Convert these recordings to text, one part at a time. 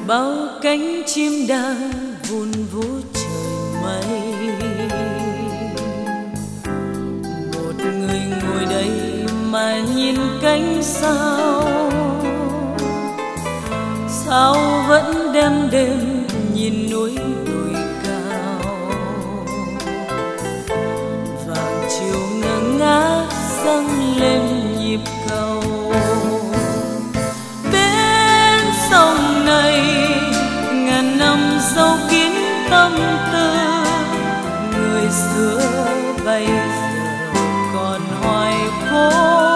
bao cánh chim đang vun vút trời mây. Một người ngồi đây mà nhìn cánh sao, sao vẫn đêm đêm nhìn núi đồi cao. Vàng chiều ngơ ngác dâng lên nhịp cầu. Bên sông này ngàn năm dấu kín tâm tư, người xưa bây giờ còn hoài cố.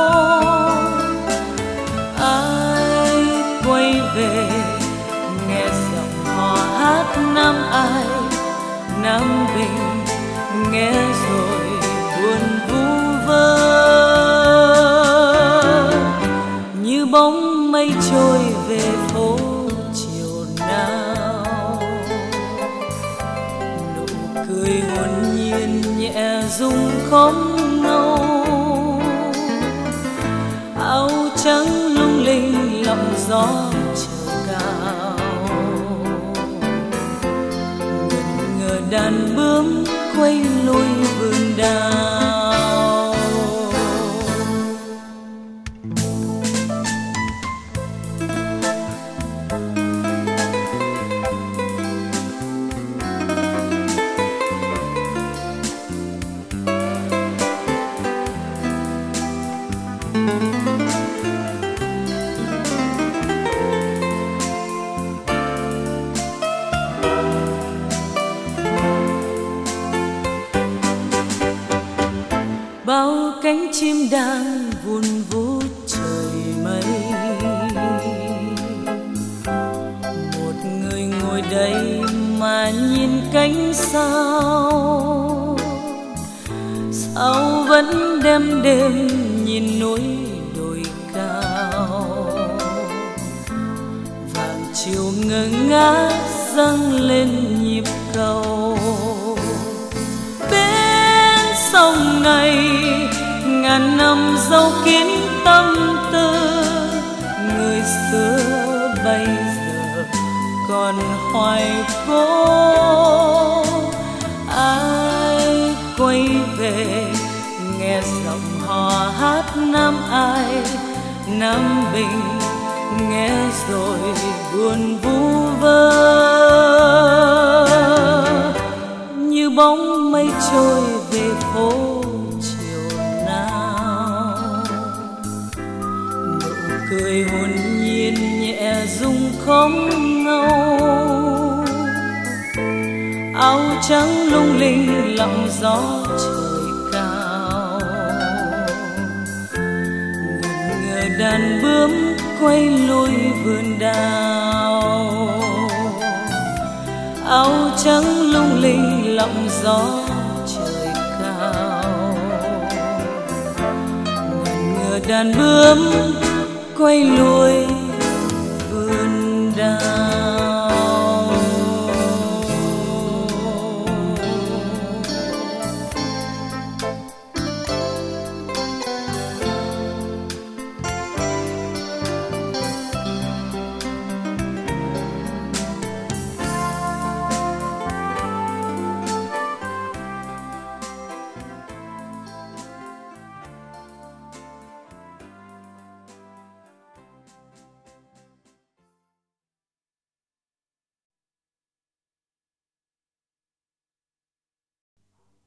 Ai quay về nghe giọng hò hát Nam Ai, Nam Bình nghe rồi buồn vu vơ. Như bóng mây trôi về phố chiều nào, nụ cười hồn nhiên nhẹ rung khóm nâu. Áo trắng lung linh lộng gió trời cao, ngần ngờ đàn bướm quay lùi vườn đào. Bao cánh chim đang vun vút trời mây. Một người ngồi đây mà nhìn cánh sao, sao vẫn đêm đêm nhìn núi đồi cao. Vàng chiều ngơ ngác dâng lên nhịp cầu. Bên sông này ngàn năm dấu kín tâm tư, người xưa bây giờ còn hoài cố. Ai quay về nghe giọng hò hát Nam Ai, Nam Bình nghe rồi buồn vu vơ. Như bóng mây trôi về phố chiều nào, nụ cười hồn nhiên nhẹ rung khóm nâu. Áo trắng lung linh lặng gió trời cao, ngần ngờ đàn bướm quay lùi vườn đào. Áo trắng lung linh lặng gió trời cao, ngần ngờ đàn bướm quay lùi vườn đào.